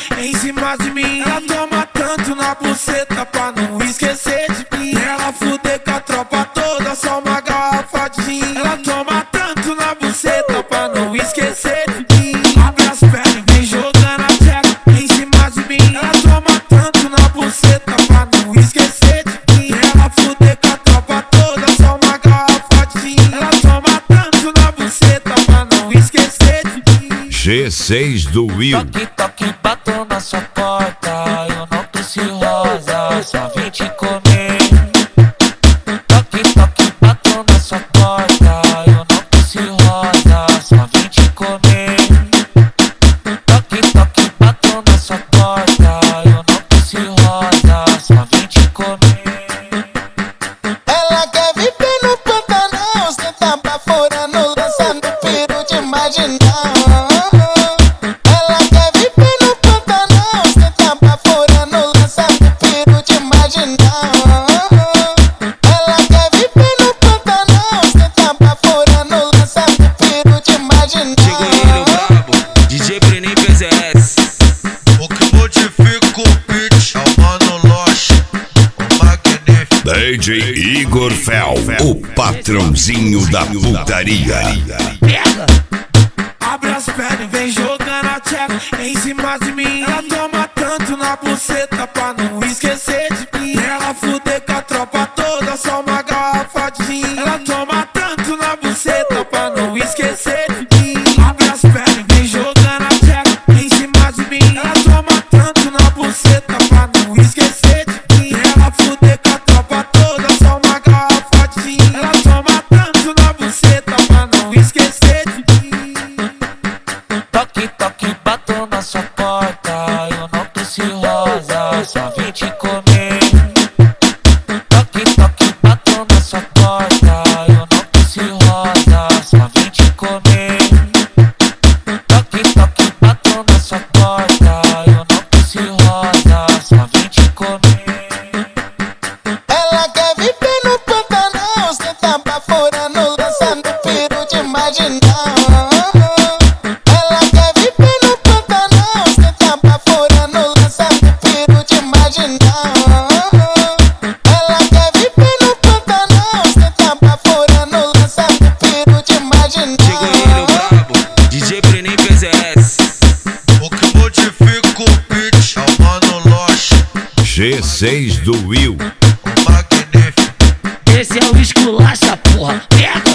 em cima de mim. Ela toma tanto na buceta pra não esquecer de mim. Ela fuder com a tropa toda, só uma garrafa de gin. Ela toma tanto na buceta pra não esquecer de mim. Abre as pernas e vem jogando a tcheca em cima de mim. Ela toma tanto na buceta pra não esquecer de mim. Ela fuder com a tropa toda, só uma garrafa de gin. Ela toma tanto na buceta pra não esquecer de mim. G6 do Will. Toque, toque, bateu na sua porta. Eu não trouxe rosa, só vim te comer. Toque, toque, bateu na sua porta. Eu não trouxe rosa, só vim te comer. Toque, toque, bateu na sua porta. Eu não trouxe rosa, só vim te comer. Ela quer viver no Pantanal, senta pra fora no lançando piro de marginal. Ela quer viver no Pantanal, senta pra fora no lançando piro de marginal. Ela quer viver no Pantanal, senta pra fora no lançando piro de marginal. Chegou ele, o brabo, DJ Brenin PZS. O que modifica o beat é o Mano Loche, o magnífico DJ Igor Fel, o patrãozinho da putaria. Abre as pernas e vem jogando a tcheca em cima de mim. Ela toma tanto na buceta pra não esquecer de mim. Ela fuder com a tropa toda, só uma garrafa de gin. Ela toma tanto na buceta pra não esquecer de mim. Abre as pernas e vem jogando a tcheca em cima de mim. Ela toma tanto na buceta pra não esquecer de mim. Ela fuder com a tropa toda, só uma garrafa de gin. Ela toma tanto na buceta pra não esquecer de mim. Toque, toque, bateu na sua porta. Eu não trouxe rosa, só vim te comer. Toque, toque, bateu na sua porta. Eu não trouxe rosa, só vim te comer. Toque, toque, bateu na sua porta. Eu não trouxe rosa, só vim te comer. Ela quer viver no Pantanal, senta pra fora no lançando piro de marginal. Ela quer viver no Pantanal, senta pra fora no lançando piro de marginal. Ela quer viver no Pantanal, senta pra fora no lançando piro de marginal. Chegou ele, o brabo, DJ Brenin PZS. O que modifica o beat é o Mano Loche, G6 do Will. o magnífico Esse é o esculacha, porra. Pega!